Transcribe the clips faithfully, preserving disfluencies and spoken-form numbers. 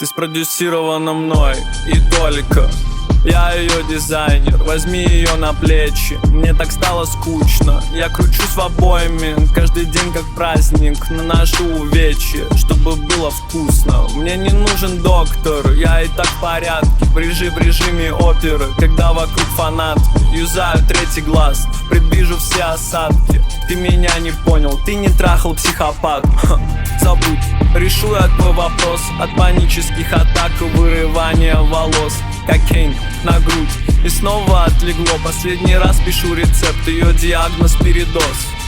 Ты спродюсирована мной и только я ее дизайнер, возьми ее на плечи. Мне так стало скучно, я кручусь в обойме. Каждый день как праздник, наношу увечья, чтобы было вкусно. Мне не нужен доктор, я и так в порядке. Брежи в режиме оперы, когда вокруг фанат. Юзаю третий глаз, предвижу все осадки. Ты меня не понял, ты не трахал психопат. Забудь, решу я твой вопрос. От панических атак и вырывания волос. Кокейн на грудь и снова отлегло. Последний раз пишу рецепт, ее диагноз передоз.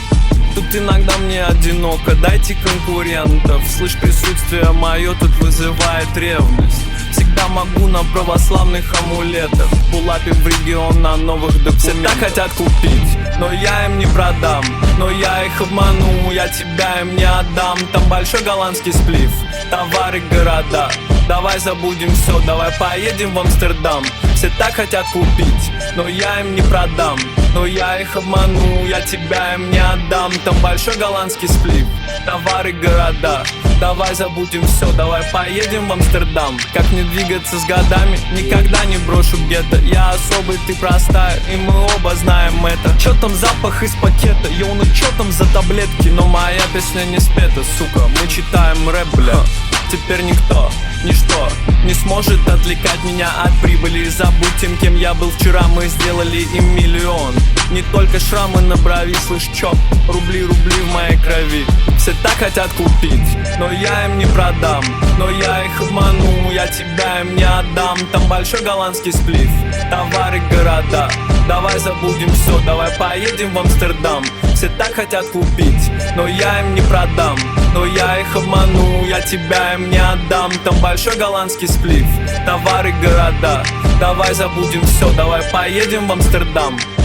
Тут иногда мне одиноко, дайте конкурентов. Слышь, присутствие мое тут вызывает ревность. Всегда могу на православных амулетах. Пулапе в регион на новых документах. Все так хотят купить, но я им не продам. Но я их обману, я тебя им не отдам. Там большой голландский сплив, товары, города. Давай забудем все, давай поедем в Амстердам. Все так хотят купить, но я им не продам. Но я их обману, я тебя им не отдам. Там большой голландский сплив, товары, города. Давай забудем все, давай поедем в Амстердам. Как не двигаться с годами, никогда не брошу гетто. Я особый, ты простая, и мы оба знаем это. Чё там запах из пакета, йоу, ну чё там за таблетки? Но моя песня не спета, сука, мы читаем рэп, бля. Теперь никто, ничто не сможет отвлекать меня от прибыли. Забудь тем, кем я был вчера, мы сделали им миллион. Не только шрамы на брови, слышь, чё? Рубли, рубли в моей крови. Все так хотят купить, но я им не продам. Но я их обману, я тебя им не отдам. Там большой голландский сплив, товары, города. Давай забудем все, давай поедем в Амстердам. Все так хотят купить, но я им не продам. Но я их обману, я тебя им не отдам. Там большой голландский сплив, товары, города. Давай забудем все, давай поедем в Амстердам.